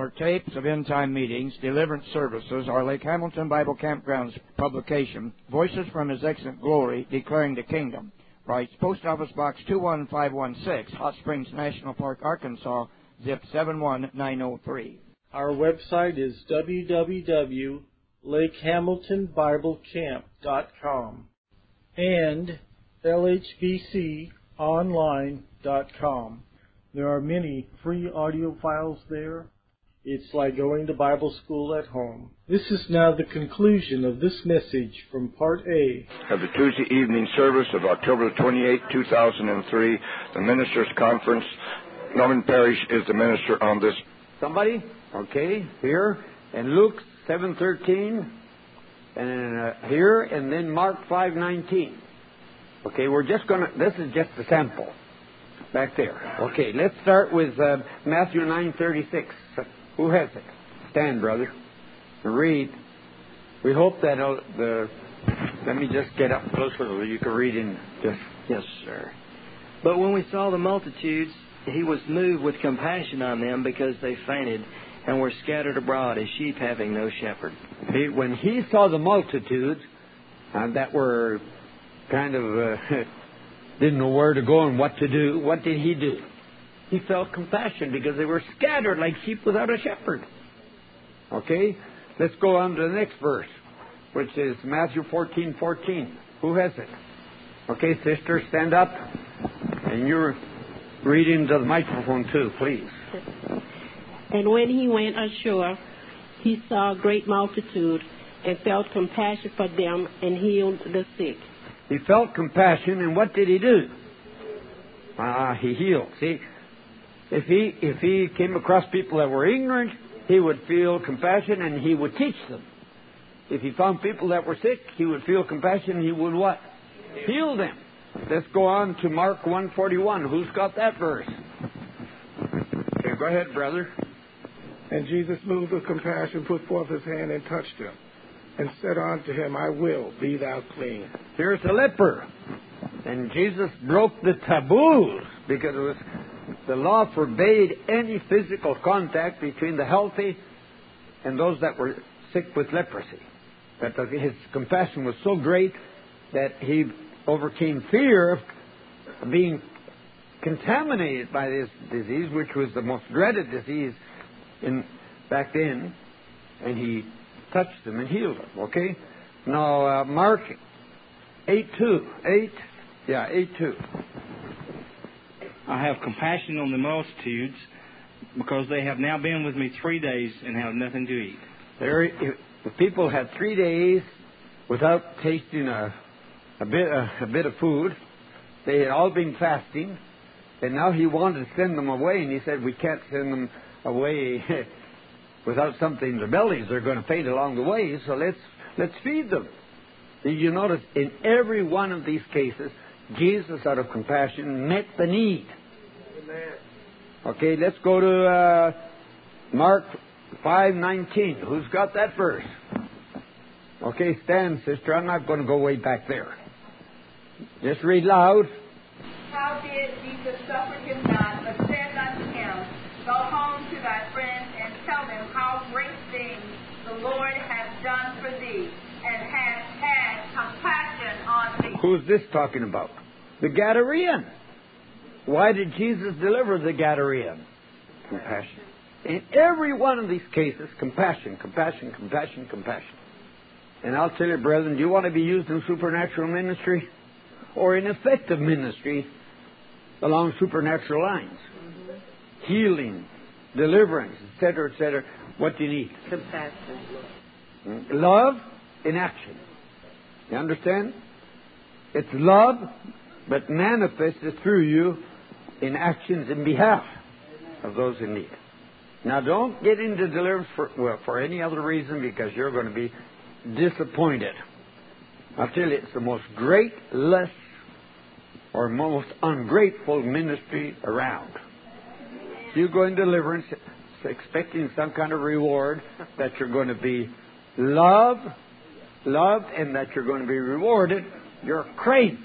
For tapes of end-time meetings, deliverance services, our Lake Hamilton Bible Campgrounds publication, Voices from His Excellent Glory, Declaring the Kingdom, writes Post Office Box 21516, Hot Springs National Park, Arkansas, zip 71903. Our website is www.lakehamiltonbiblecamp.com and lhbconline.com. There are many free audio files there. It's like going to Bible school at home. This is now the conclusion of this message from Part A of the Tuesday evening service of October 28, 2003, the Ministers' Conference. Norman Parrish is the minister on this. Somebody? Okay, here. And Luke 7:13, and here, and then Mark 5:19. Okay, we're just going to, this is just a sample back there. Okay, let's start with Matthew 9:36. Who has it? Stand, brother. Read. We hope that let me just get up closer so you can read in just. Yes, sir. But when we saw the multitudes, he was moved with compassion on them because they fainted and were scattered abroad as sheep having no shepherd. When he saw the multitudes that were kind of didn't know where to go and what to do, what did he do? He felt compassion because they were scattered like sheep without a shepherd. Okay? Let's go on to the next verse, which is Matthew 14:14. Who has it? Okay, sister, stand up. And you're reading to the microphone too, please. And when he went ashore, he saw a great multitude and felt compassion for them and healed the sick. He felt compassion, and what did he do? He healed. See, if he came across people that were ignorant, he would feel compassion and he would teach them. If he found people that were sick, he would feel compassion and he would what? Heal them. Let's go on to Mark 1:41. Who's got that verse? Okay, go ahead, brother. And Jesus, moved with compassion, put forth his hand and touched him, and said unto him, I will, be thou clean. Here's a leper. And Jesus broke the taboos because the law forbade any physical contact between the healthy and those that were sick with leprosy. But his compassion was so great that he overcame fear of being contaminated by this disease, which was the most dreaded disease back then, and he touched them and healed them. Okay? Now, Mark 8:2. I have compassion on the multitudes because they have now been with me 3 days and have nothing to eat. The people had 3 days without tasting a bit of food. They had all been fasting, and now he wanted to send them away, and he said, we can't send them away without something in their bellies. They're going to fade along the way, so let's feed them. You notice in every one of these cases, Jesus, out of compassion, met the need. Amen. Okay, let's go to Mark 5:19. Who's got that verse? Okay, stand, sister. I'm not going to go way back there. Just read loud. Howbeit Jesus suffered him not, but said unto him, Go home to thy friends and tell them how great things the Lord hath done for thee, and hath had compassion on thee. Who's this talking about? The Gadarean. Why did Jesus deliver the Gadarean? Compassion. In every one of these cases, compassion. And I'll tell you, brethren, do you want to be used in supernatural ministry or in effective ministry along supernatural lines? Healing, deliverance, etc., etc. What do you need? Compassion. Love in action. You understand? It's love, but manifested through you in actions in behalf of those in need. Now, don't get into deliverance for any other reason, because you're going to be disappointed. I'll tell you, it's the most greatless or most ungrateful ministry around. You go in deliverance expecting some kind of reward, that you're going to be loved, and that you're going to be rewarded. You're crazy.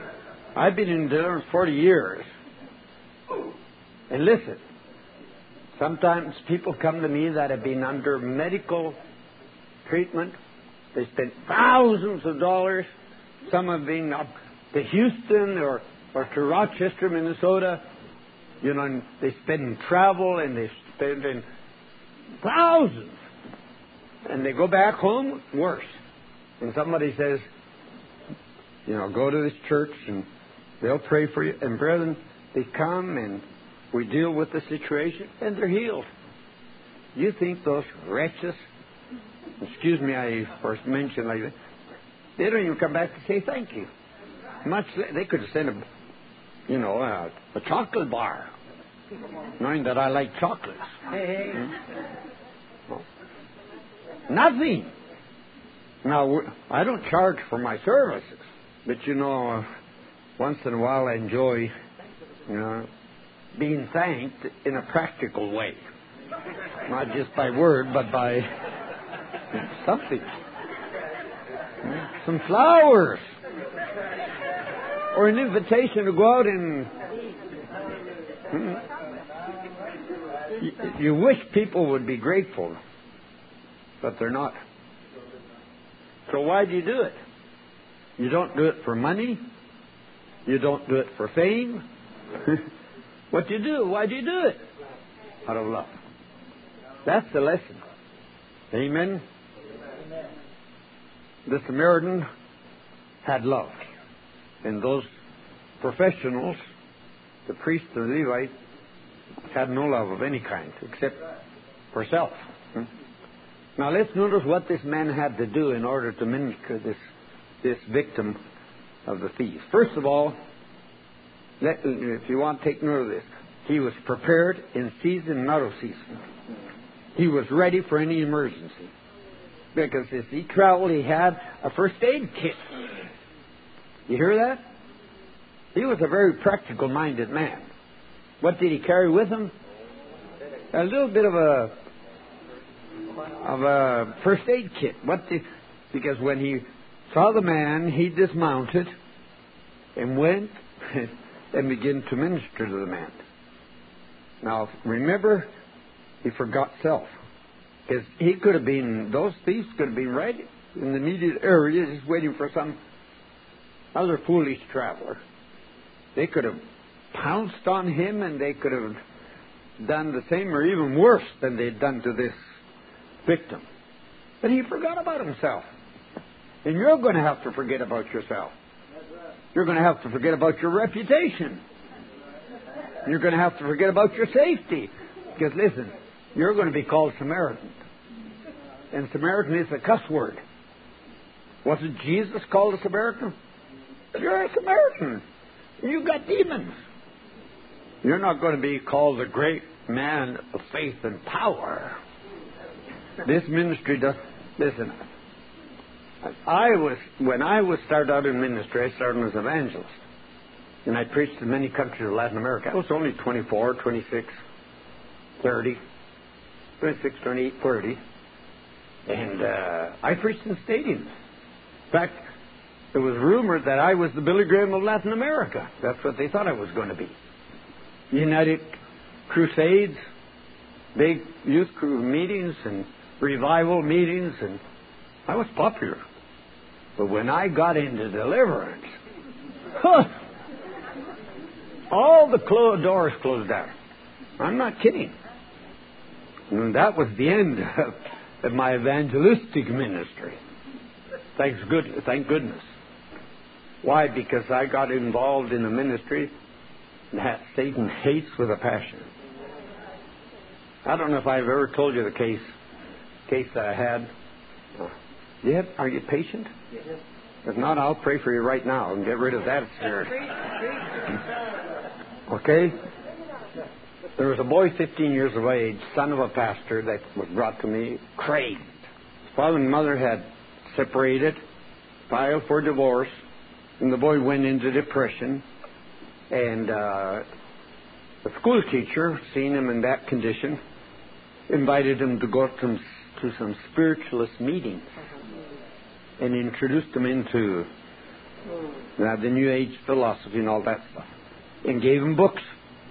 I've been in deliverance 40 years. And listen, Sometimes people come to me that have been under medical treatment. They spent thousands of dollars. Some have been up to Houston or to Rochester, Minnesota. You know, and they spend in travel and they spend in thousands. And they go back home, worse. And somebody says, you know, go to this church and they'll pray for you. And brethren, they come and we deal with the situation and they're healed. You think those wretches, excuse me, I first mentioned like that, they don't even come back to say thank you. They could have sent a chocolate bar, knowing that I like chocolates. Hey. Nothing. Now, I don't charge for my services, but once in a while I enjoy, being thanked in a practical way. Not just by word, but by something. Some flowers. Or an invitation to go out and... You wish people would be grateful, but they're not. So why do you do it? You don't do it for money. You don't do it for fame. What do you do? Why do you do it? Out of love. That's the lesson. Amen? The Samaritan had love. And those professionals, the priest and the Levite, had no love of any kind except for self. Now let's notice what this man had to do in order to minister this victim of the thieves. First of all, if you want to take note of this, he was prepared in season and out of season. He was ready for any emergency. Because as he traveled, he had a first aid kit. You hear that? He was a very practical-minded man. What did he carry with him? A little bit of a first aid kit. Because when he saw the man, he dismounted and went and began to minister to the man. Now, remember, he forgot self. Because those thieves could have been right in the immediate area just waiting for some other foolish traveler. They could have pounced on him and they could have done the same or even worse than they'd done to this victim. But he forgot about himself. And you're going to have to forget about yourself. You're going to have to forget about your reputation. You're going to have to forget about your safety. Because listen, you're going to be called Samaritan. And Samaritan is a cuss word. Wasn't Jesus called a Samaritan? You're a Samaritan. You've got demons. You're not going to be called a great man of faith and power. This ministry does... Listen, when I was started out in ministry, I started as an evangelist. And I preached in many countries of Latin America. I was only 24, 26, 30, 26, 28, 30. And I preached in stadiums. In fact, it was rumored that I was the Billy Graham of Latin America. That's what they thought I was going to be. United crusades, big youth crew meetings and revival meetings, and I was popular. But when I got into deliverance, all the doors closed down. I'm not kidding. And that was the end of my evangelistic ministry. Thank goodness. Why? Because I got involved in a ministry that Satan hates with a passion. I don't know if I've ever told you the case that I had. Are you patient? Yes. If not, I'll pray for you right now and get rid of that spirit. Okay? There was a boy 15 years of age, son of a pastor, that was brought to me, crazed. His father and mother had separated, filed for divorce, and the boy went into depression. And the school teacher, seeing him in that condition, invited him to go to some spiritualist meetings and introduced him into the New Age philosophy and all that stuff, and gave him books.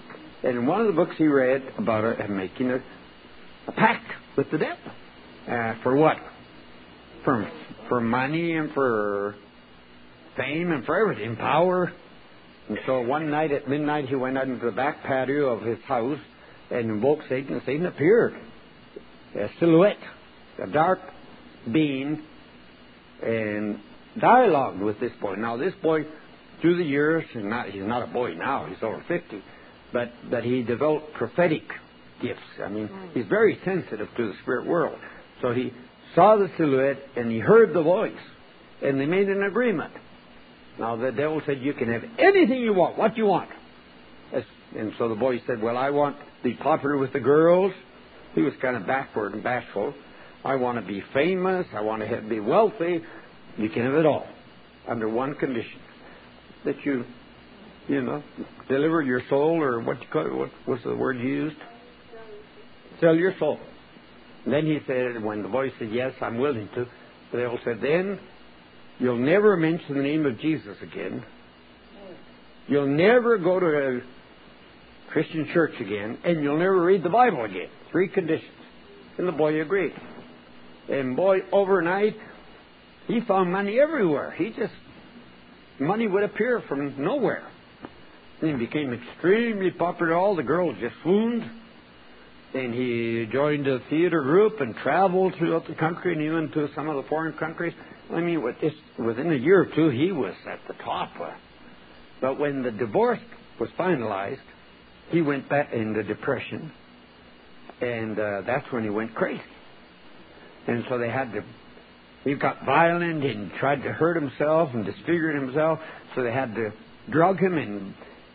And in one of the books he read about making a pact with the devil. For what? For money and for fame and for everything, power. And so one night at midnight he went out into the back patio of his house and invoked Satan, and Satan appeared. A silhouette, a dark being, and dialogued with this boy. Now this boy, through the years, he's not a boy now, he's over 50, but he developed prophetic gifts. I mean, he's very sensitive to the spirit world. So he saw the silhouette and he heard the voice, and they made an agreement. Now the devil said, you can have anything you want, what you want. And so the boy said, well, I want to be popular with the girls. He was kind of backward and bashful. I want to be famous. I want to be wealthy. You can have it all under one condition, that you deliver your soul, or what was the word you used? Sell your soul. And then he said, when the boy said, yes, I'm willing to, the devil said, then you'll never mention the name of Jesus again. You'll never go to a Christian church again, and you'll never read the Bible again. 3 conditions. And the boy agreed. And boy, overnight, he found money everywhere. Money would appear from nowhere. And he became extremely popular. All the girls just swooned. And he joined a theater group and traveled throughout the country and even to some of the foreign countries. I mean, within a year or two, he was at the top. But when the divorce was finalized, he went back into depression. And that's when he went crazy. And so he got violent and tried to hurt himself and disfigured himself. So they had to drug him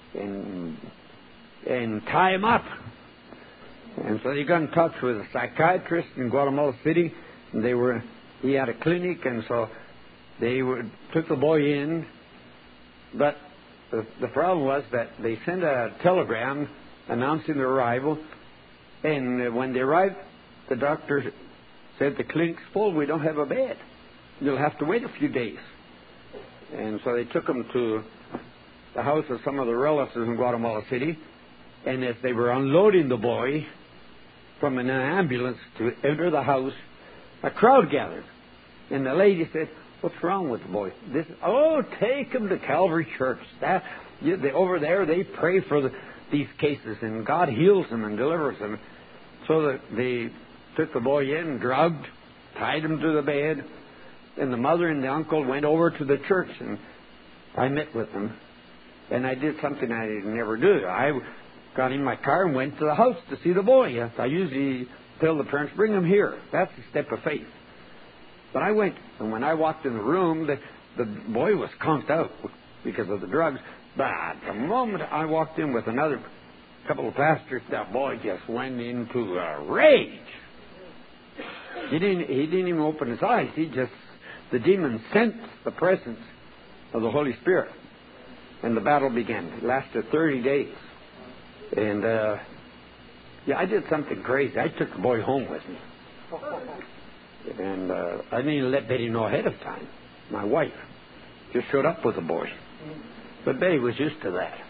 and tie him up. And so they got in touch with a psychiatrist in Guatemala City. And he had a clinic, and so they took the boy in. But the problem was that they sent a telegram announcing their arrival. And when they arrived, the doctor said, the clinic's full, we don't have a bed. You'll have to wait a few days. And so they took him to the house of some of the relatives in Guatemala City. And as they were unloading the boy from an ambulance to enter the house, a crowd gathered. And the lady said, what's wrong with the boy? Take him to Calvary Church. Over there, they pray for these cases, and God heals them and delivers them. So they took the boy in, drugged, tied him to the bed, and the mother and the uncle went over to the church, and I met with them. And I did something I never do. I got in my car and went to the house to see the boy. I usually tell the parents, bring him here. That's a step of faith. But I went, and when I walked in the room, the boy was conked out because of the drugs. But the moment I walked in with another couple of pastors, that boy just went into a rage. He didn't even open his eyes. The demon sensed the presence of the Holy Spirit. And the battle began. It lasted 30 days. And, I did something crazy. I took the boy home with me. And I didn't even let Betty know ahead of time. My wife just showed up with the boy. But Betty was used to that.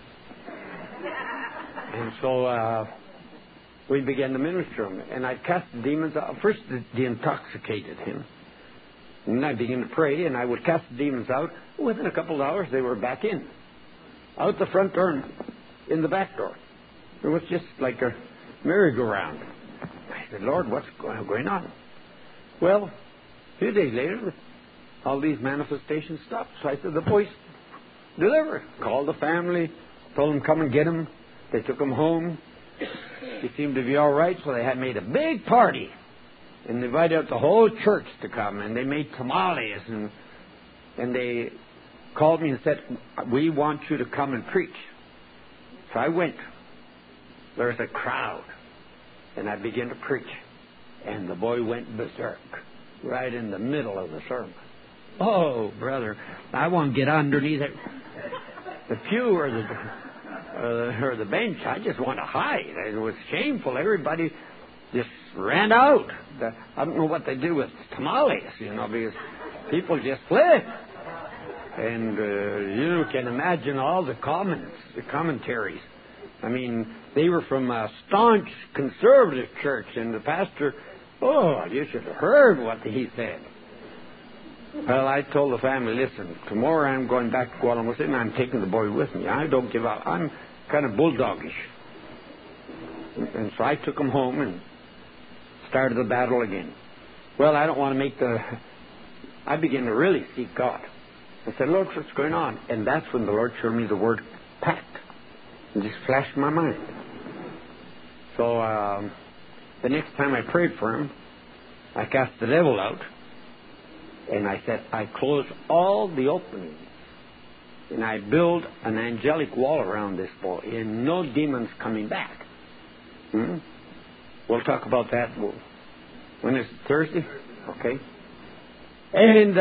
And so we began to minister him. And I cast the demons out. First, they intoxicated him. And I began to pray, and I would cast the demons out. Within a couple of hours, they were back in. Out the front door and in the back door. It was just like a merry-go-round. I said, Lord, what's going on? Well, a few days later, all these manifestations stopped. So I said, the boy's delivered. Called the family, told them come and get him. They took him home. He seemed to be all right, so they had made a big party and invited the whole church to come. And they made tamales, and they called me and said, we want you to come and preach. So I went. There's a crowd, and I began to preach. And the boy went berserk right in the middle of the sermon. Oh, brother, I want to get underneath the pew or the bench. I just want to hide. It was shameful. Everybody just ran out. I don't know what they do with tamales, because people just fled. And you can imagine all the commentaries. I mean, They were from a staunch conservative church, and the pastor, oh, you should have heard what he said. Well, I told the family, listen, tomorrow I'm going back to Guatemala, and I'm taking the boy with me. I don't give up. I'm kind of bulldogish. And so I took him home and started the battle again. Well, I don't want to make I began to really seek God. I said, Lord, what's going on? And that's when the Lord showed me the word pact. It just flashed in my mind. So the next time I prayed for him, I cast the devil out. And I said, I close all the openings. And I build an angelic wall around this boy. And no demons coming back. We'll talk about that. When is it? Thursday? Okay. And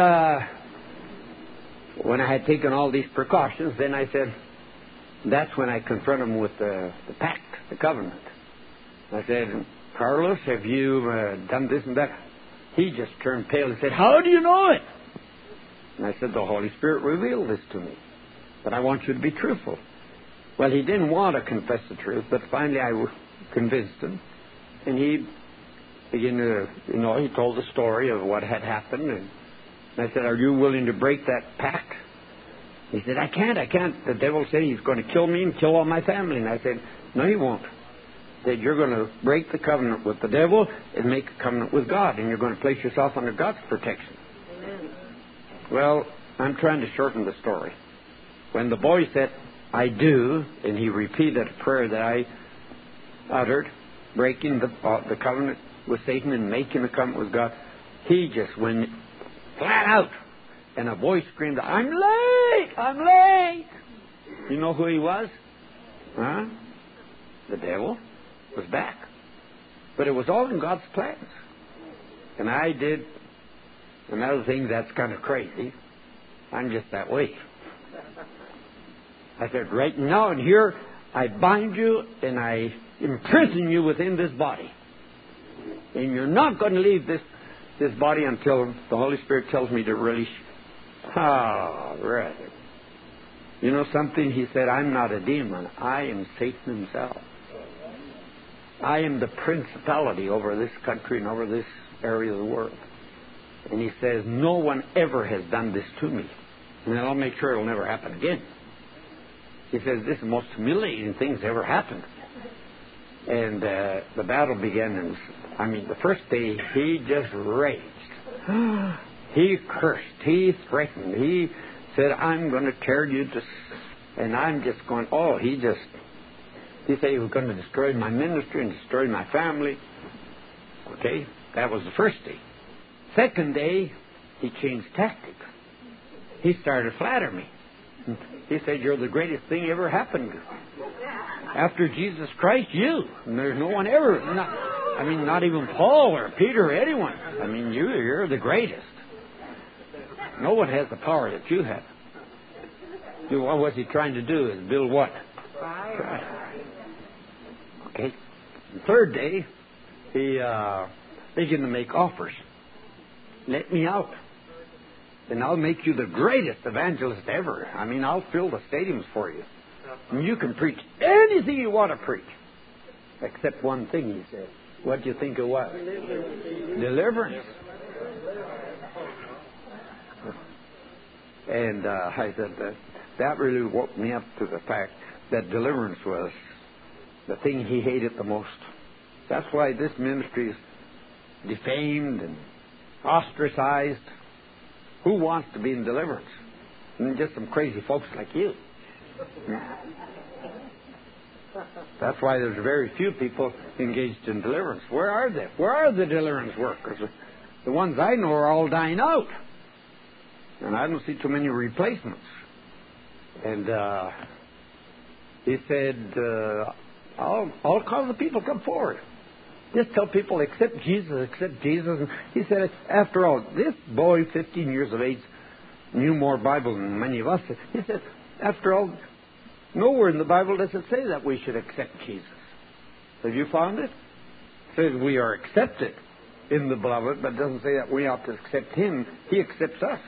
when I had taken all these precautions, then I said, that's when I confronted him with the pact, the covenant. I said, Carlos, have you done this and that? He just turned pale and said, how do you know it? And I said, the Holy Spirit revealed this to me. But I want you to be truthful. Well, he didn't want to confess the truth, but finally I convinced him. And he began to, he told the story of what had happened. And I said, are you willing to break that pact? He said, I can't. The devil said he's going to kill me and kill all my family. And I said, no, he won't. He said, you're going to break the covenant with the devil and make a covenant with God, and you're going to place yourself under God's protection. Amen. Well, I'm trying to shorten the story. When the boy said, I do, and he repeated a prayer that I uttered, breaking the covenant with Satan and making a covenant with God, he just went flat out. And a voice screamed, I'm late! I'm late! You know who he was? Huh? The devil was back. But it was all in God's plans. And I did another thing that's kind of crazy. I'm just that way. I said, right now and here, I bind you and I imprison you within this body. And you're not going to leave this body until the Holy Spirit tells me to release you. Ah, brother. You know something? He said, I'm not a demon. I am Satan himself. I am the principality over this country and over this area of the world. And he says, no one ever has done this to me. And I'll make sure it'll never happen again. He says, this is the most humiliating thing that's ever happened. And the battle began. And the first day, he just raged. He cursed. He threatened. He said, I'm going to tear you to... And I'm just going, he said he was going to destroy my ministry and destroy my family. Okay, that was the first day. Second day, he changed tactics. He started flattering me. He said, you're the greatest thing ever happened. After Jesus Christ, you. And there's no one ever, not even Paul or Peter or anyone. You're the greatest. No one has the power that you have. What was he trying to do? Is build what? Pride. Okay. The third day, he began to make offers. Let me out. And I'll make you the greatest evangelist ever. I'll fill the stadiums for you. And you can preach anything you want to preach. Except one thing, he said. What do you think it was? Deliverance. And I said that really woke me up to the fact that deliverance was the thing he hated the most. That's why this ministry is defamed and ostracized. Who wants to be in deliverance? And just some crazy folks like you. That's why there's very few people engaged in deliverance. Where are they? Where are the deliverance workers? The ones I know are all dying out. And I don't see too many replacements. And he said, I'll call the people come forward. Just tell people, accept Jesus, accept Jesus. And he said, after all, this boy, 15 years of age, knew more Bible than many of us. He said, after all, nowhere in the Bible does it say that we should accept Jesus. Have you found it? It says we are accepted in the beloved, but it doesn't say that we ought to accept him. He accepts us.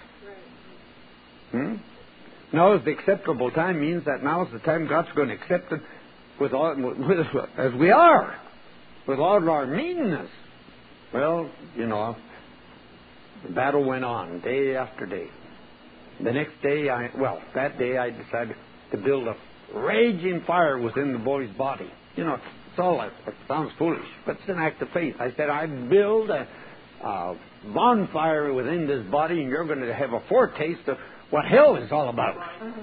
Now is the acceptable time means that now is the time God's going to accept it. as we are, with all our meanness. Well, you know, the battle went on day after day. The next day, that day I decided to build a raging fire within the boy's body. You know, it sounds foolish, but it's an act of faith. I said, I build a bonfire within this body, and you're going to have a foretaste of what hell is all about.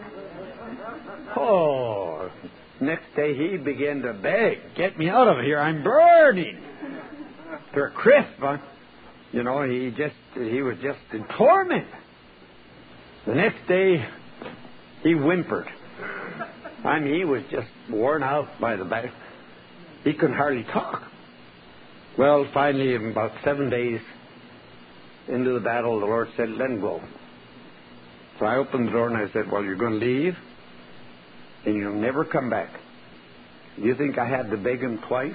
Oh, next day he began to beg, get me out of here, I'm burning. To a crisp, huh? You know, he was just in torment. The next day, he whimpered. I mean, he was just worn out by the battle. He couldn't hardly talk. Well, finally, about 7 days into the battle, the Lord said, let him go. So I opened the door and I said, well, you're going to leave and you'll never come back. Do you think I had to beg him twice?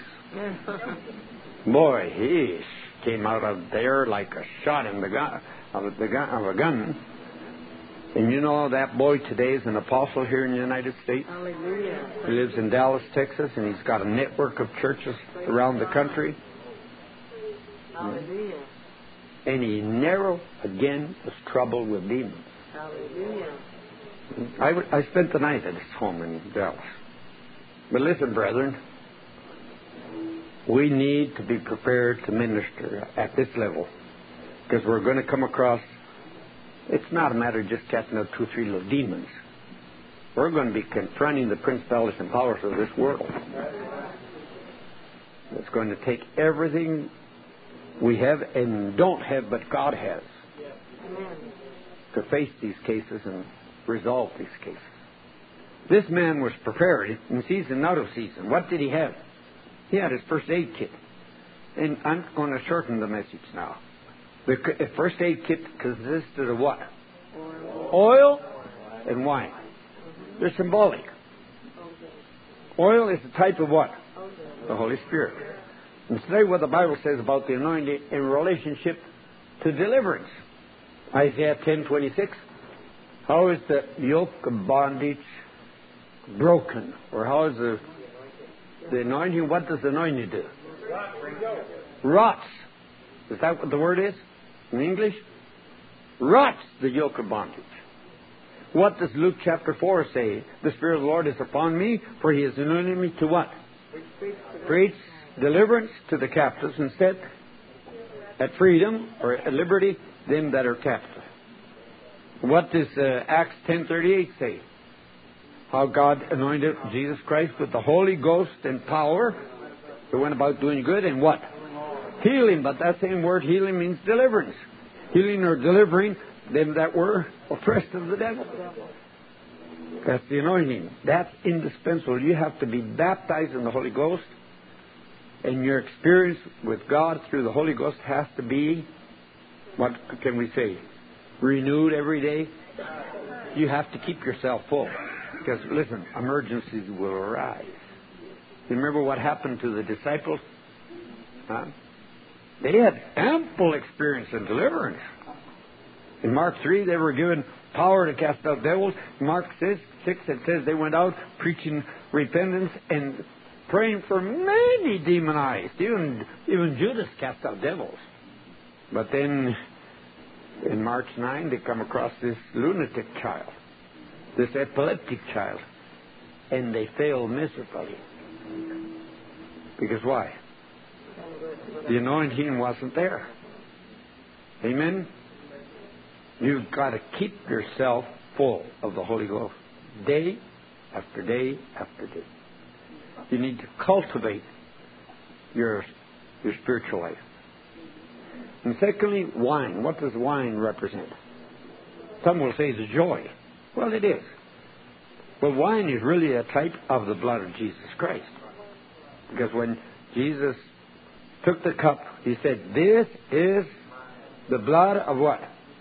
Boy, he came out of there like a shot in the gun of a gun. And you know, that boy today is an apostle here in the United States. Hallelujah. He lives in Dallas, Texas, and he's got a network of churches around the country. Hallelujah. And he never again was troubled with demons. Hallelujah. I spent the night at his home in Dallas. But listen, brethren, we need to be prepared to minister at this level, because we're going to come across, it's not a matter of just casting out 2 or 3 little demons. We're going to be confronting the principalities and powers of this world. It's going to take everything we have and don't have, but God has, to face these cases and resolve these cases. This man was prepared in season and out of season. What did he have? He had his first aid kit. And I'm going to shorten the message now. The first aid kit consisted of what? Oil and wine. They're symbolic. Oil is a type of what? The Holy Spirit. And today what the Bible says about the anointing in relationship to deliverance. Isaiah 10:26. How is the yoke of bondage broken? Or how is the anointing, what does the anointing do? Rots. Is that what the word is in English? Rots the yoke of bondage. What does Luke chapter 4 say? The Spirit of the Lord is upon me, for He has anointed me to what? Preach deliverance to the captives, and set at freedom or at liberty them that are captive. What does Acts 10:38 say? How God anointed Jesus Christ with the Holy Ghost and power. They went about doing good and what? Healing. But that same word healing means deliverance. Healing or delivering them that were oppressed of the devil. That's the anointing. That's indispensable. You have to be baptized in the Holy Ghost, and your experience with God through the Holy Ghost has to be, what can we say, renewed every day. You have to keep yourself full. Because, listen, emergencies will arise. You remember what happened to the disciples? Huh? They had ample experience in deliverance. In Mark 3, they were given power to cast out devils. Mark 6, it says they went out preaching repentance and praying for many demonized. Even Judas cast out devils. But then, in Mark 9, they come across this lunatic child, this epileptic child, and they fail miserably. Because why? The anointing wasn't there. Amen? You've got to keep yourself full of the Holy Ghost day after day after day. You need to cultivate your spiritual life. And secondly, wine. What does wine represent? Some will say the joy. Well, it is. But wine is really a type of the blood of Jesus Christ. Because when Jesus took the cup, He said, this is the blood of what?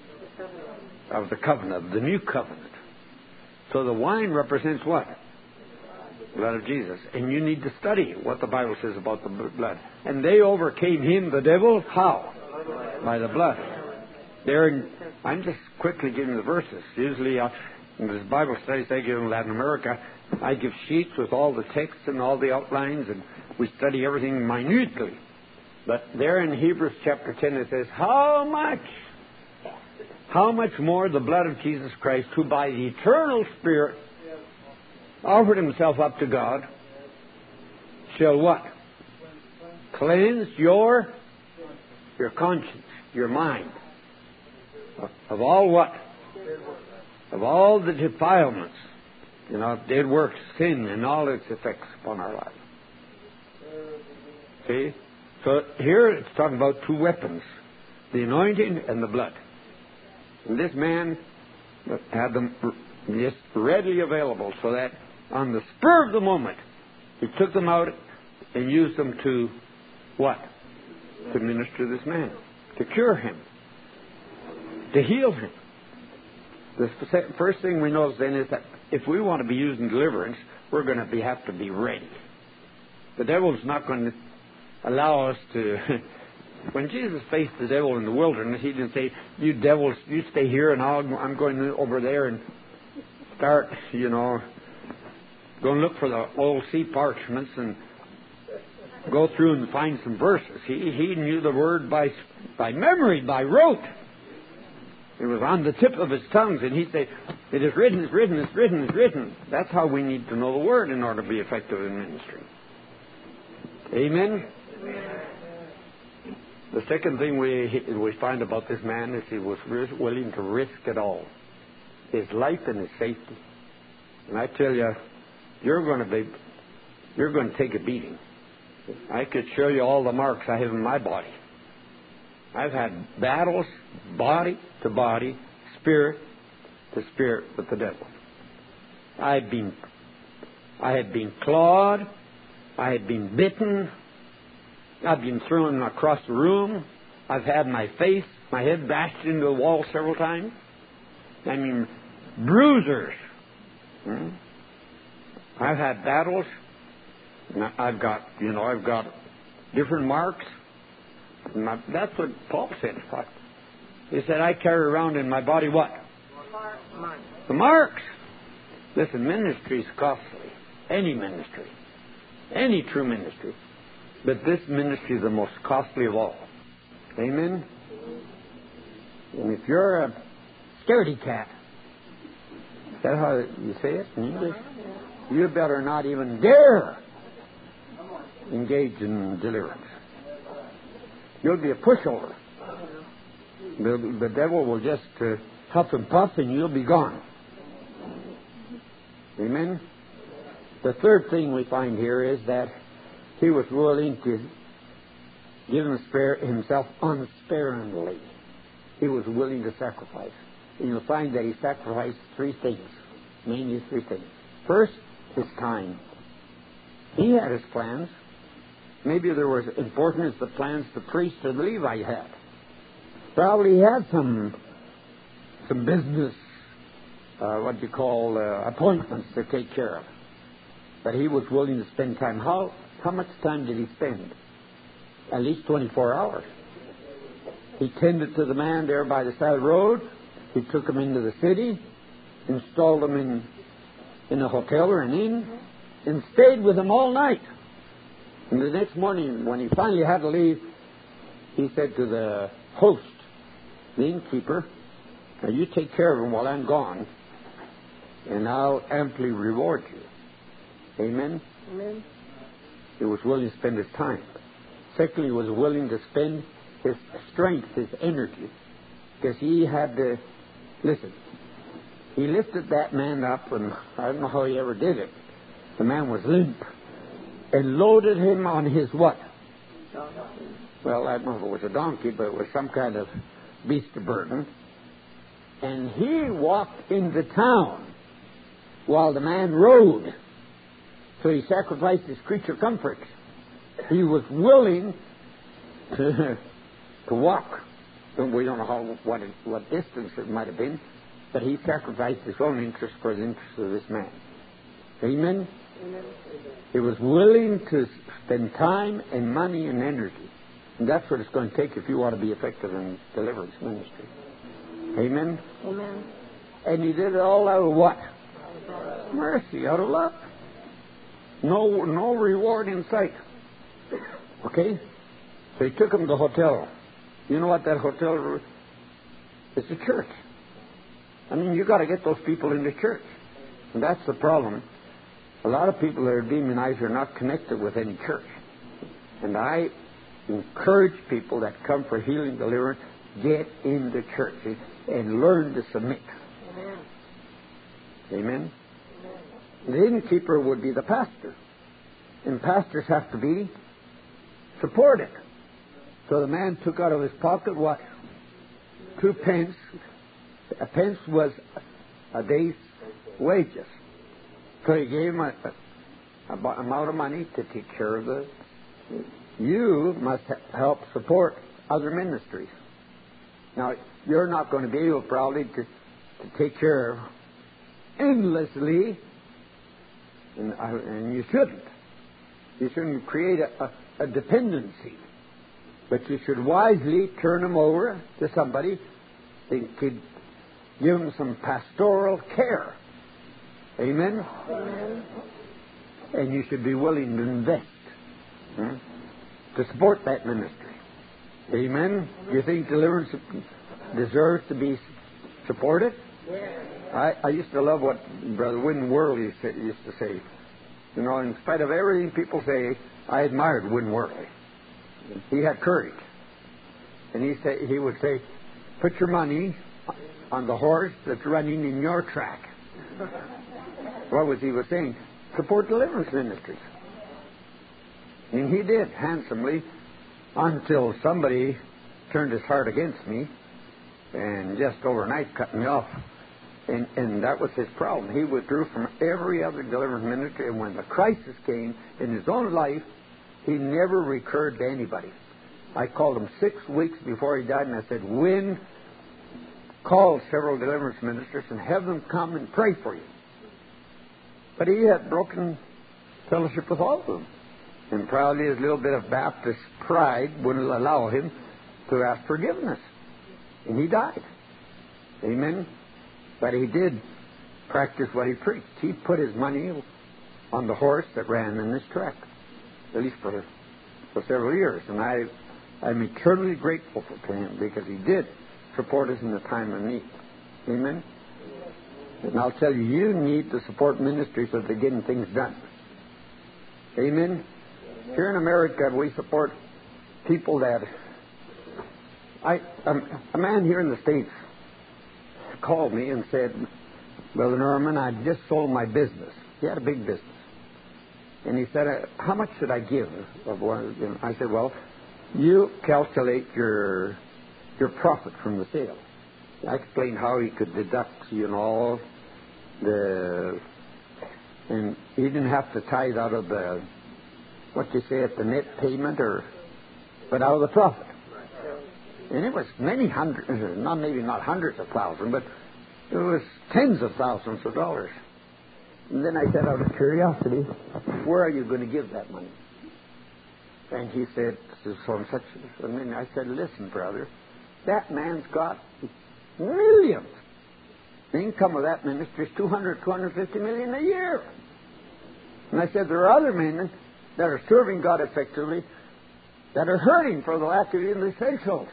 Of the covenant, of the new covenant. So the wine represents what? Blood of Jesus. And you need to study what the Bible says about the blood. And they overcame him, the devil, how? By the blood. I'm just quickly giving the verses. Usually in this Bible studies they give in Latin America, I give sheets with all the text and all the outlines, and we study everything minutely. But there in Hebrews chapter 10 it says, how much more the blood of Jesus Christ, who by the eternal Spirit offered himself up to God, shall what? Cleanse your conscience, your mind, of all what? Of all the defilements, dead works, sin, and all its effects upon our life. See? So here it's talking about two weapons, the anointing and the blood. And this man had them just readily available, so that on the spur of the moment, he took them out and used them to what? To minister to this man, to cure him, to heal him. The first thing we notice then is that if we want to be used in deliverance, we're going to have to be ready. The devil's not going to allow us to... When Jesus faced the devil in the wilderness, he didn't say, you devils, you stay here and I'm going over there and start, go and look for the old sea parchments and go through and find some verses. He knew the word by memory, by rote. It was on the tip of his tongue, and he'd say, it is written, it's written, it's written, it's written. That's how we need to know the word in order to be effective in ministry. Amen? The second thing we find about this man is he was willing to risk it all. His life and his safety. And I tell you, you're going to take a beating. I could show you all the marks I have in my body. I've had battles, body to body, spirit to spirit with the devil. I had been clawed. I had been bitten. I've been thrown across the room. I've had my head bashed into the wall several times. I mean, bruisers. I've had battles. I've got different marks. That's what Paul said. He said, I carry around in my body what? The marks. Listen, ministry is costly. Any ministry. Any true ministry. But this ministry is the most costly of all. Amen? And if you're a scaredy cat, is that how you say it in English? You better not even dare engage in deliverance. You'll be a pushover. The devil will just huff and puff and you'll be gone. Amen? The third thing we find here is that he was willing to give himself unsparingly. He was willing to sacrifice. And you'll find that he sacrificed three things. Mainly three things. First, his time. He had his plans. Maybe there was important as the plans the priest and Levi had. Probably he had some business, appointments to take care of. But he was willing to spend time. How much time did he spend? At least 24 hours. He tended to the man there by the side of the road. He took him into the city, installed him in a hotel or an inn, and stayed with him all night. And the next morning, when he finally had to leave, he said to the host, the innkeeper, now you take care of him while I'm gone, and I'll amply reward you. Amen? Amen. He was willing to spend his time. Secondly, he was willing to spend his strength, his energy, because he had to, listen, he lifted that man up, and I don't know how he ever did it. The man was limp, and loaded him on his what? Well, I don't know if it was a donkey, but it was some kind of beast of burden. And he walked into town while the man rode. So he sacrificed his creature comforts. He was willing to walk. We don't know what distance it might have been, but he sacrificed his own interest for the interest of this man. Amen? Amen. He was willing to spend time and money and energy. And that's what it's going to take if you want to be effective in deliverance ministry. Amen? Amen. And he did it all out of what? Mercy, out of love. No reward in sight. Okay? So he took him to the hotel. You know what that hotel is? It's a church. I mean, you got to get those people into church. And that's the problem. A lot of people that are demonized are not connected with any church. And I encourage people that come for healing, deliverance, get into churches and learn to submit. Amen. Amen. The innkeeper would be the pastor. And pastors have to be supported. So the man took out of his pocket what? 2 pence. A pence was a day's wages. So he gave him an amount of money to take care of the... You must help support other ministries. Now, you're not going to be able probably to take care of endlessly, and you shouldn't. You shouldn't create a dependency. But you should wisely turn them over to somebody that could give them some pastoral care. Amen? Amen. And you should be willing to invest to support that ministry. Amen? Do you think deliverance deserves to be supported? Yeah. I used to love what Brother Win Worley used to say. You know, in spite of everything people say, I admired Win Worley. He had courage. And he would say, put your money on the horse that's running in your track. What was he saying? Support deliverance ministries. And he did, handsomely, until somebody turned his heart against me and just overnight cut me off. And that was his problem. He withdrew from every other deliverance ministry, and when the crisis came in his own life, he never recurred to anybody. I called him 6 weeks before he died, and I said, Win, call several deliverance ministers and have them come and pray for you. But he had broken fellowship with all of them. And probably his little bit of Baptist pride wouldn't allow him to ask forgiveness. And he died. Amen? But he did practice what he preached. He put his money on the horse that ran in this track, at least for several years. And I'm eternally grateful to him because he did support us in the time of need. Amen? And I'll tell you, you need to support ministries that are getting things done. Amen? Here in America, we support people that... a man here in the States called me and said, Brother Norman, I just sold my business. He had a big business. And he said, how much should I give? I said, well, you calculate your profit from the sale. I explained how he could deduct, and he didn't have to tithe out of the, the net payment, but out of the profit. And it was many hundreds, not hundreds of thousands, but it was tens of thousands of dollars. And then I said, out of curiosity, where are you going to give that money? And he said, from such, and then I said, listen, brother, that man's got millions. The income of that ministry is $250 million a year. And I said, there are other men that are serving God effectively that are hurting for the lack of the essentials.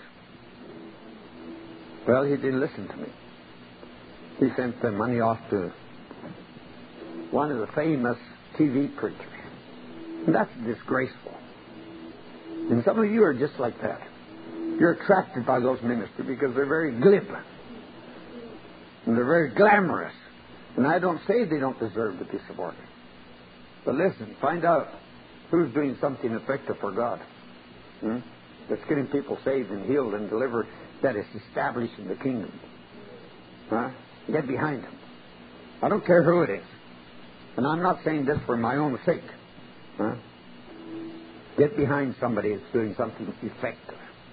Well, he didn't listen to me. He sent the money off to one of the famous TV preachers. And that's disgraceful. And some of you are just like that. You're attracted by those ministers because they're very glib. And they're very glamorous. And I don't say they don't deserve to be supported. But listen, find out who's doing something effective for God. That's getting people saved and healed and delivered, that is establishing the kingdom. Get behind them. I don't care who it is. And I'm not saying this for my own sake. Get behind somebody that's doing something effective.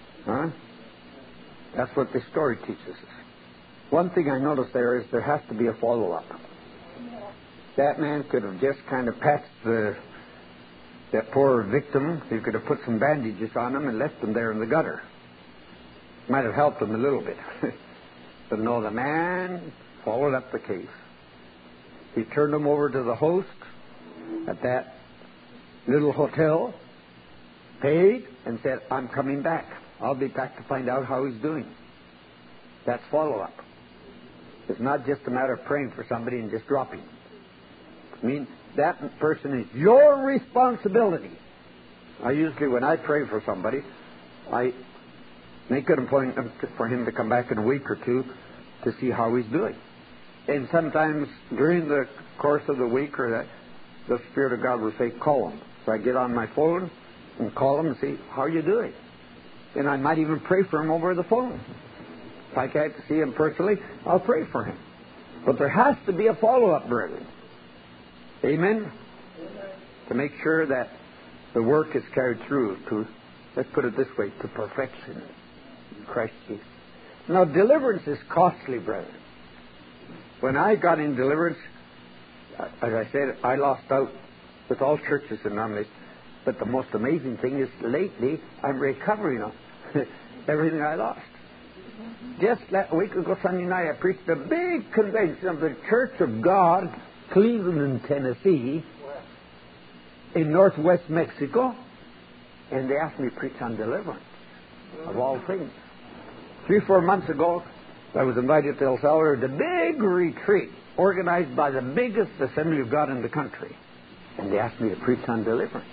That's what this story teaches us. One thing I noticed there is there has to be a follow-up. That man could have just kind of patched that poor victim. He could have put some bandages on him and left him there in the gutter. Might have helped him a little bit. But no, the man followed up the case. He turned him over to the host at that little hotel, paid, and said, I'm coming back. I'll be back to find out how he's doing. That's follow-up. It's not just a matter of praying for somebody and just dropping. I mean, that person is your responsibility. I usually, when I pray for somebody, I make an appointment for him to come back in a week or two to see how he's doing. And sometimes during the course of the week or that, the Spirit of God will say, call him. So I get on my phone and call him and see, how are you doing? And I might even pray for him over the phone. If I can't see him personally, I'll pray for him. But there has to be a follow-up, brethren. Amen? To make sure that the work is carried through to, let's put it this way, to perfection in Christ Jesus. Now, deliverance is costly, brethren. When I got in deliverance, as I said, I lost out with all churches and denominations. But the most amazing thing is lately I'm recovering of everything I lost. Just a week ago, Sunday night, I preached a big convention of the Church of God, Cleveland, Tennessee, in northwest Mexico, and they asked me to preach on deliverance, of all things. 3-4 months ago, I was invited to El Salvador, the big retreat organized by the biggest Assembly of God in the country, and they asked me to preach on deliverance.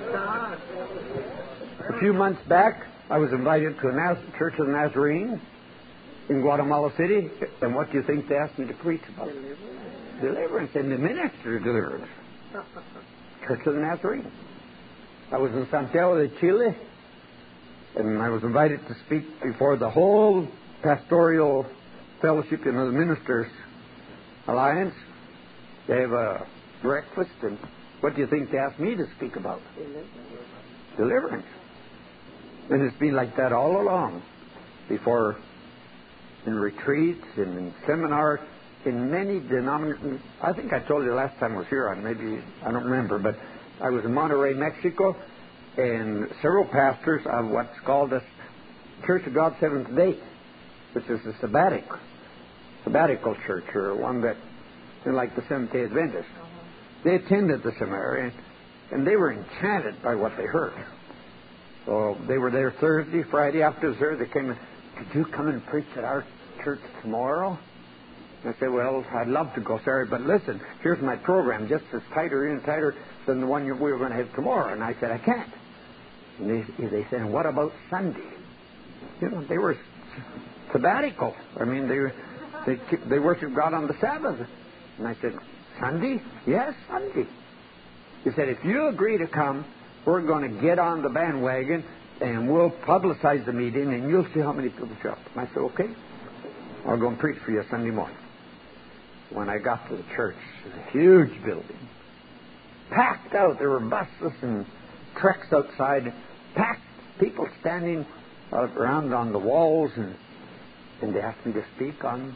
A few months back, I was invited to a Church of the Nazarene in Guatemala City, and what do you think they asked me to preach about? Deliverance, and the minister of deliverance. Church of the Nazarene. I was in Santiago de Chile, and I was invited to speak before the whole pastoral fellowship, the Ministers Alliance. They have a breakfast, and what do you think they asked me to speak about? Deliverance. And it's been like that all along. Before, in retreats and in seminars, in many denominations. I think I told you last time I was here, maybe I don't remember, but I was in Monterrey, Mexico, and several pastors of what's called the Church of God Seventh Day, which is a sabbatical church, or one that, like the Seventh-day Adventists. They attended the seminary, and they were enchanted by what they heard. So they were there Thursday, Friday after the service. They came and, could you come and preach at our church tomorrow? And I said, well, I'd love to go, sorry, but listen, here's my program, just as tighter and tighter than the one we were going to have tomorrow. And I said, I can't. And they said, and what about Sunday? You know, they were sabbatical. I mean, they worship God on the Sabbath. And I said, Sunday? Yes, Sunday. He said, if you agree to come, we're going to get on the bandwagon and we'll publicize the meeting and you'll see how many people show up. And I said, okay, I'll go and preach for you Sunday morning. When I got to the church, it was a huge building, packed out. There were buses and trucks outside, packed, people standing around on the walls, and they asked me to speak on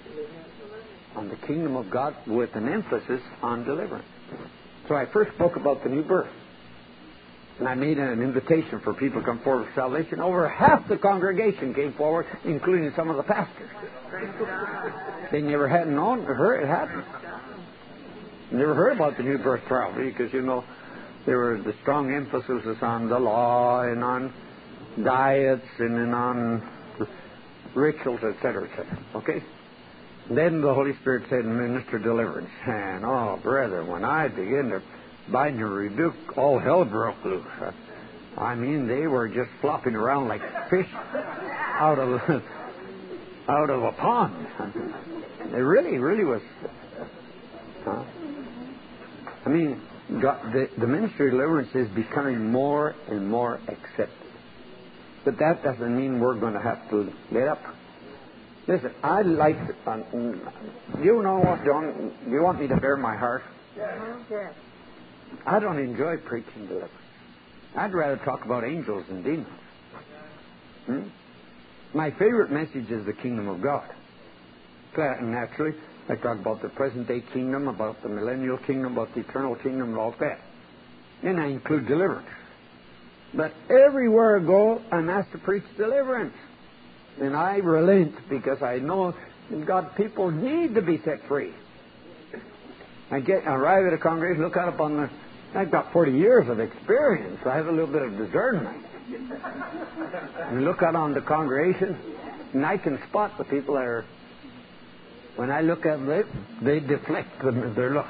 the kingdom of God with an emphasis on deliverance. So I first spoke about the new birth. And I made an invitation for people to come forward for salvation. Over half the congregation came forward, including some of the pastors. They never had known or heard it happened. Never heard about the new birth probably, because, you know, there was the strong emphasis on the law and on diets and on rituals, etc., etc. Okay? Then the Holy Spirit said, minister deliverance. And, oh, brethren, when I began to bind and rebuke, all hell broke loose. I mean, they were just flopping around like fish out of a pond. It really was. I mean, the ministry of deliverance is becoming more and more accepted. But that doesn't mean we're going to have to let up. Listen, I like you know what, John? You want me to bare my heart? Yes. I don't enjoy preaching deliverance. I'd rather talk about angels than demons. My favorite message is the kingdom of God. Naturally, I talk about the present-day kingdom, about the millennial kingdom, about the eternal kingdom, and all that. And I include deliverance. But everywhere I go, I'm asked to preach deliverance. And I relent because I know that God people need to be set free. I arrive at a congregation, look out upon the... I've got 40 years of experience. I have a little bit of discernment. And look out on the congregation, and I can spot the people that are... When I look at them, they deflect their look.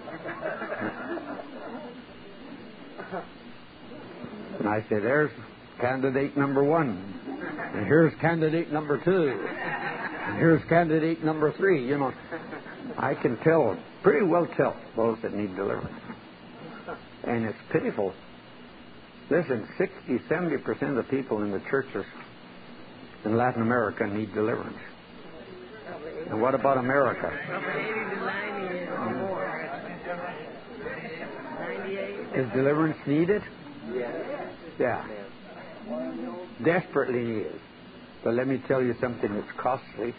And I say, there's candidate number 1. And here's candidate number 2. And here's candidate number 3. You know, I can tell, pretty well tell, those that need deliverance. And it's pitiful. Listen, 60-70% of the people in the churches in Latin America need deliverance. And what about America? Is deliverance needed? Yeah. Desperately needed. But let me tell you something that's costly.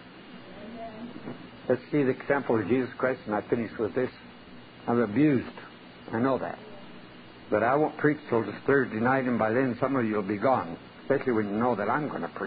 Let's see the example of Jesus Christ, and I finish with this. I'm abused. I know that. But I won't preach till this Thursday night, and by then some of you will be gone, especially when you know that I'm going to preach.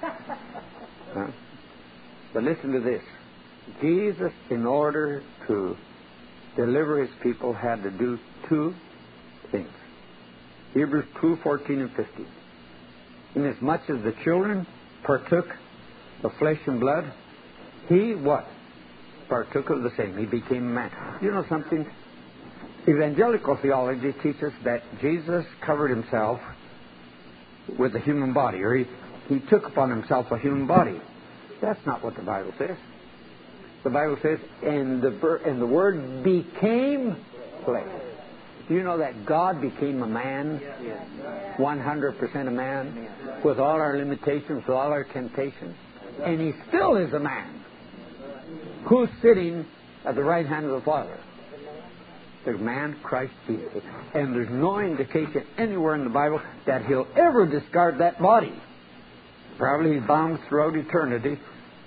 Huh? But listen to this. Jesus, in order to deliver his people, had to do 2 things. Hebrews 2:14 and 15. Inasmuch as the children partook of flesh and blood, he what? Partook of the same. He became man. You know something? Evangelical theology teaches that Jesus covered himself with a human body, or he took upon himself a human body. That's not what the Bible says. The Bible says, and the Word became flesh. Do you know that God became a man? 100% a man, with all our limitations, with all our temptations. And he still is a man. Who's sitting at the right hand of the Father? The man Christ Jesus. And there's no indication anywhere in the Bible that he'll ever discard that body. Probably he's bound throughout eternity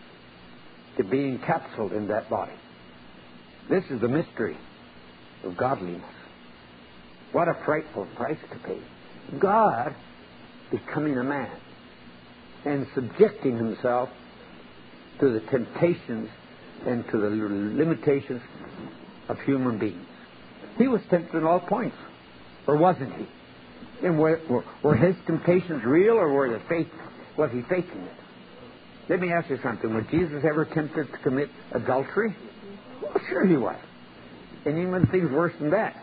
to be encapsulated in that body. This is the mystery of godliness. What a frightful price to pay. God becoming a man and subjecting himself to the temptations and to the limitations of human beings. He was tempted in all points, or wasn't he? And were his temptations real, or was he faking it? Let me ask you something. Was Jesus ever tempted to commit adultery? Well, sure he was. And even things worse than that.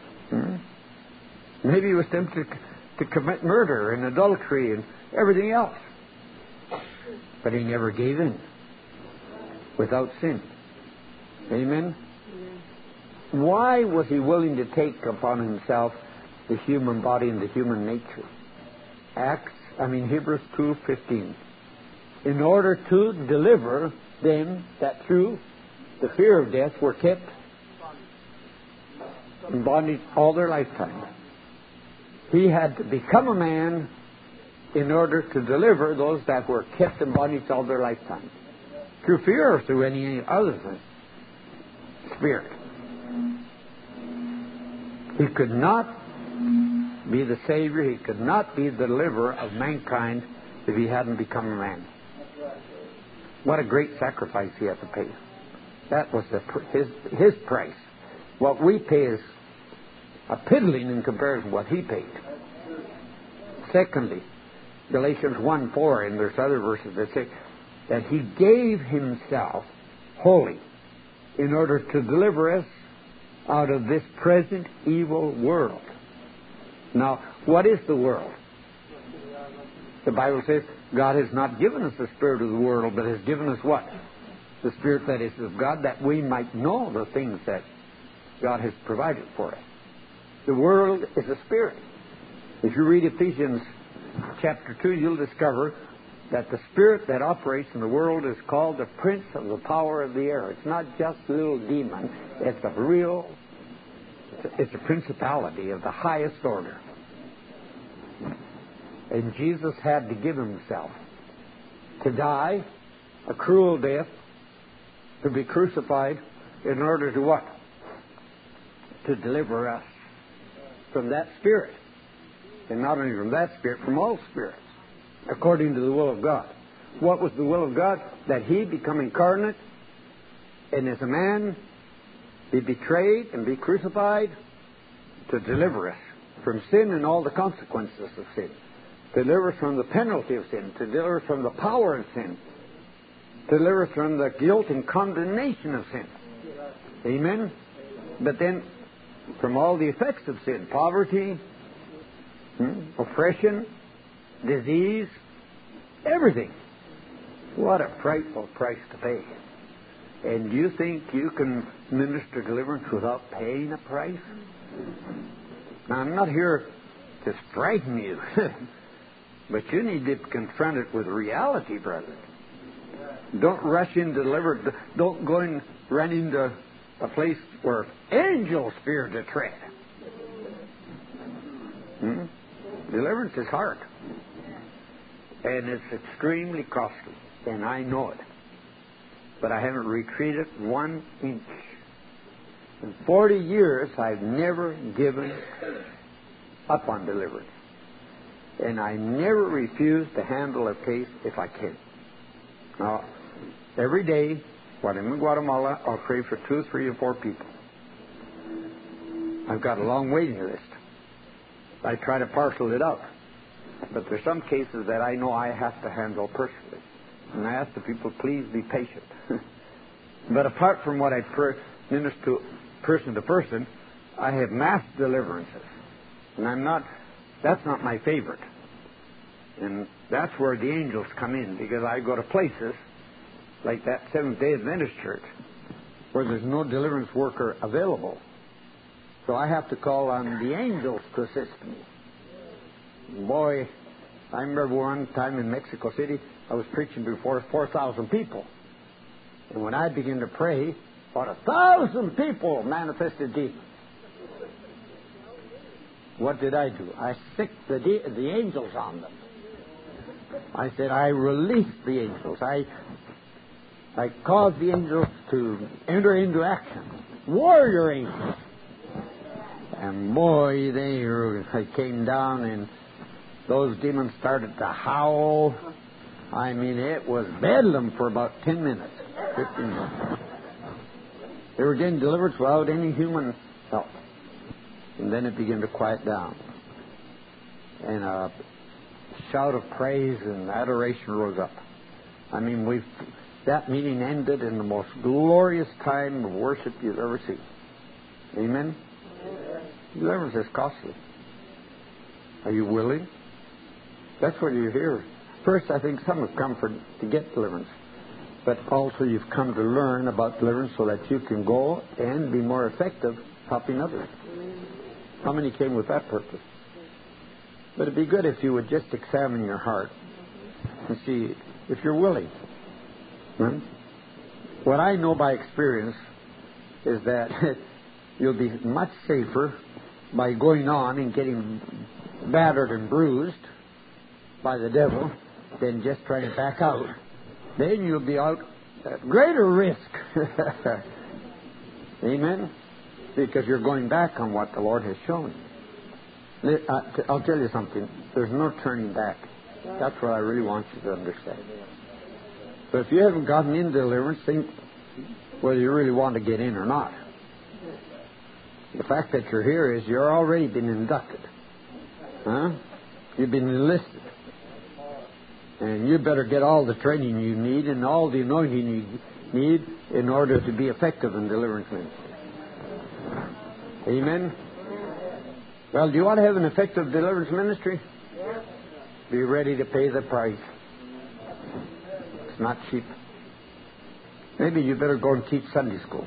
Maybe he was tempted to commit murder and adultery and everything else. But he never gave in without sin. Amen? Why was he willing to take upon himself the human body and the human nature? Hebrews 2:15. In order to deliver them that through the fear of death were kept in bondage all their lifetime. He had to become a man in order to deliver those that were kept in bondage all their lifetime. Through fear or through any other thing. Spirit. He could not be the Savior, he could not be the deliverer of mankind if he hadn't become a man. What a great sacrifice he had to pay. That was his price. What we pay is a piddling in comparison to what he paid. Secondly, Galatians 1:4, and there's other verses that say that he gave himself wholly in order to deliver us out of this present evil world. Now, what is the world? The Bible says God has not given us the spirit of the world, but has given us what? The Spirit that is of God, that we might know the things that God has provided for us. The world is a spirit. If you read Ephesians chapter 2, you'll discover that the spirit that operates in the world is called the prince of the power of the air. It's not just a little demon. It's a principality of the highest order. And Jesus had to give himself to die a cruel death, to be crucified in order to what? To deliver us from that spirit. And not only from that spirit, from all spirits, according to the will of God. What was the will of God? That he become incarnate and as a man be betrayed and be crucified to deliver us from sin and all the consequences of sin, to deliver us from the penalty of sin, to deliver us from the power of sin, to deliver us from the guilt and condemnation of sin. Amen? But then from all the effects of sin, poverty, oppression, disease, everything. What a frightful price to pay. And do you think you can minister deliverance without paying a price? Now, I'm not here to frighten you, but you need to confront it with reality, brother. Don't rush into deliverance. Don't go and run into a place where angels fear to tread. Deliverance is hard. And it's extremely costly. And I know it. But I haven't retreated 1 inch. In 40 years, I've never given up on deliverance. And I never refuse to handle a case if I can. Now, every day, when I'm in Guatemala, I'll pray for 2, 3, or 4 people. I've got a long waiting list. I try to parcel it out. But there's some cases that I know I have to handle personally. And I ask the people, please be patient. But apart from what I minister to person, I have mass deliverances. And that's not my favorite. And that's where the angels come in, because I go to places like that Seventh-day Adventist church where there's no deliverance worker available. So I have to call on the angels to assist me. Boy, I remember one time in Mexico City, I was preaching before 4,000 people. And when I began to pray, about 1,000 people manifested demons. What did I do? I sicked the angels on them. I said, I released the angels. I caused the angels to enter into action. Warrior angels. And boy, I came down and those demons started to howl. I mean, it was bedlam for about 10 minutes, 15 minutes. They were getting deliverance without any human help. And then it began to quiet down. And a shout of praise and adoration rose up. I mean, that meeting ended in the most glorious time of worship you've ever seen. Amen? Deliverance is costly. Are you willing? That's what you're here. First, I think some have come to get deliverance. But also you've come to learn about deliverance so that you can go and be more effective helping others. How many came with that purpose? But it'd be good if you would just examine your heart and see if you're willing. What I know by experience is that you'll be much safer by going on and getting battered and bruised by the devil than just trying to back out. Then you'll be out at greater risk. Amen? Because you're going back on what the Lord has shown. I'll tell you something. There's no turning back. That's what I really want you to understand. But if you haven't gotten into deliverance, think whether you really want to get in or not. The fact that you're here is you're already been inducted. You've been enlisted. And you better get all the training you need and all the anointing you need in order to be effective in deliverance ministry. Amen? Well, do you want to have an effective deliverance ministry? Be ready to pay the price. It's not cheap. Maybe you better go and teach Sunday school.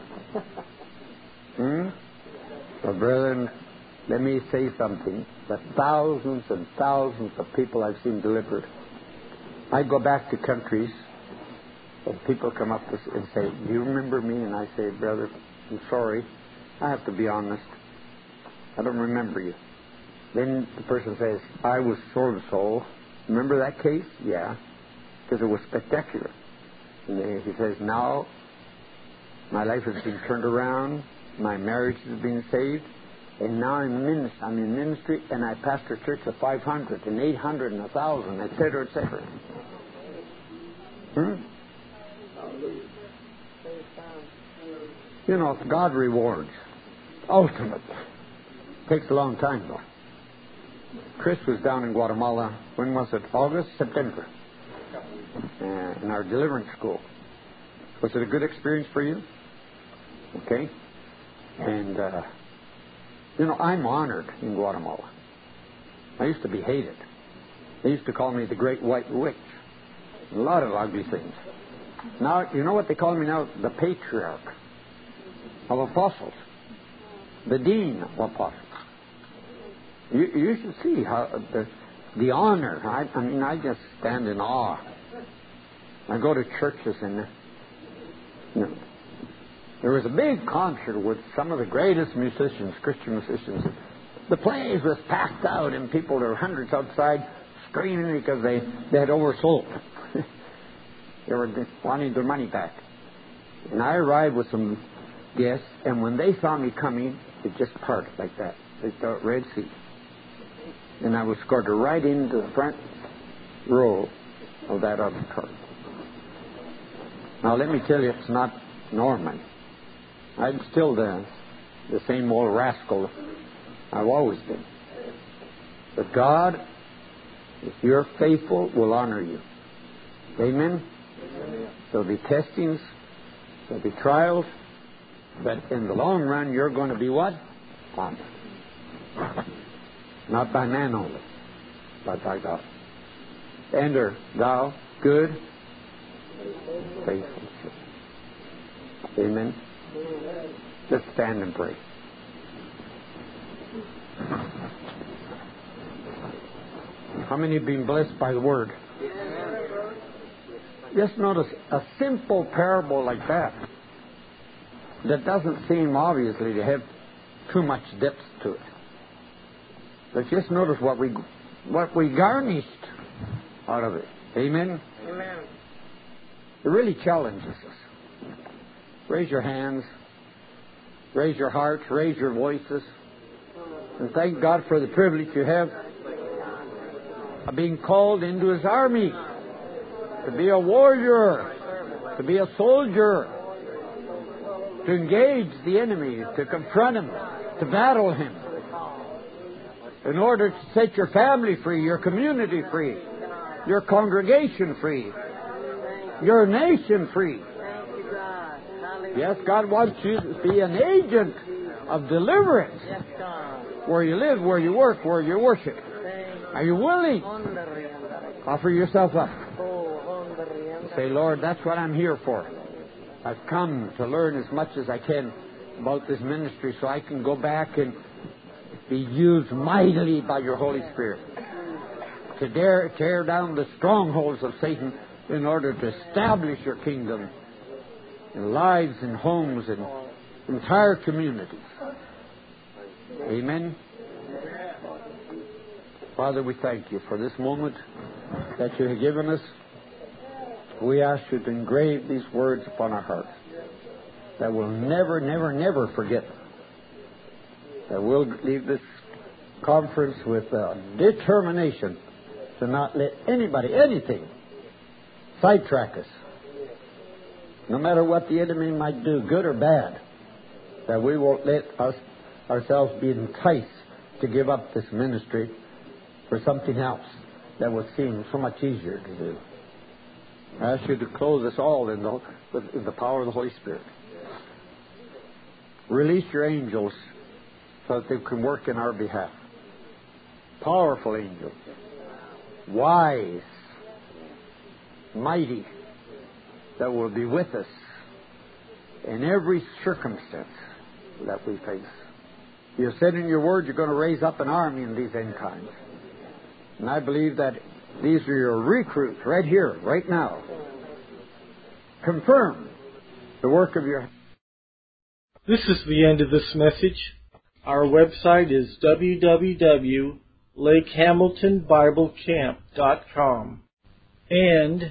Well, brethren, let me say something. The thousands and thousands of people I've seen delivered. I go back to countries and people come up and say, do you remember me? And I say, brother, I'm sorry. I have to be honest. I don't remember you. Then the person says, I was so-and-so. Remember that case? Yeah. Because it was spectacular. And he says, now my life has been turned around. My marriage has been saved. And now I'm in ministry, and I pastor a church of 500 and 800 and 1,000, etc., etc. You know, God rewards. Ultimate. Takes a long time, though. Chris was down in Guatemala, when was it? August? September. In our deliverance school. Was it a good experience for you? Okay. And, you know, I'm honored in Guatemala. I used to be hated. They used to call me the Great White Witch. A lot of ugly things. Now, you know what they call me now? The Patriarch of Apostles. The Dean of Apostles. You should see how the honor. I mean, I just stand in awe. I go to churches and you know, there was a big concert with some of the greatest musicians, Christian musicians. The place was packed out and people, there were hundreds outside screaming because they had oversold. They were wanting their money back. And I arrived with some guests, and when they saw me coming, it just parted like that. They thought Red Sea. And I was escorted right into the front row of that other car. Now let me tell you, it's not Norman. I'm still the same old rascal I've always been. But God, if you're faithful, will honor you. Amen? There'll be testings, there'll be trials, but in the long run, you're going to be what? Honored. Not by man only, but by God. Enter thou good, faithful. Amen. Let's stand and pray. How many have been blessed by the Word? Just notice a simple parable like that doesn't seem obviously to have too much depth to it. But just notice what we garnished out of it. Amen? Amen. It really challenges us. Raise your hands. Raise your hearts. Raise your voices. And thank God for the privilege you have of being called into His army. To be a warrior. To be a soldier. To engage the enemy. To confront him. To battle him. In order to set your family free, your community free, your congregation free, your nation free. Yes, God wants you to be an agent of deliverance where you live, where you work, where you worship. Are you willing? Offer yourself up. Say, Lord, that's what I'm here for. I've come to learn as much as I can about this ministry so I can go back and be used mightily by your Holy Spirit to tear down the strongholds of Satan in order to establish your kingdom in lives and homes and entire communities. Amen. Father, we thank you for this moment that you have given us. We ask you to engrave these words upon our hearts, that we'll never, never, never forget them. That we'll leave this conference with determination to not let anybody, anything, sidetrack us. No matter what the enemy might do, good or bad, that we won't let ourselves be enticed to give up this ministry for something else that would seem so much easier to do. I ask you to clothe us all in the power of the Holy Spirit. Release your angels so that they can work in our behalf. Powerful angels. Wise. Mighty. That will be with us in every circumstance that we face. You said in your word you're going to raise up an army in these end times. And I believe that these are your recruits right here, right now. Confirm the work of your... This is the end of this message. Our website is www.lakehamiltonbiblecamp.com and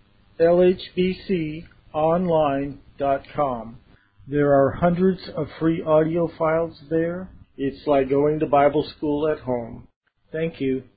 lhbconline.com. There are hundreds of free audio files there. It's like going to Bible school at home. Thank you.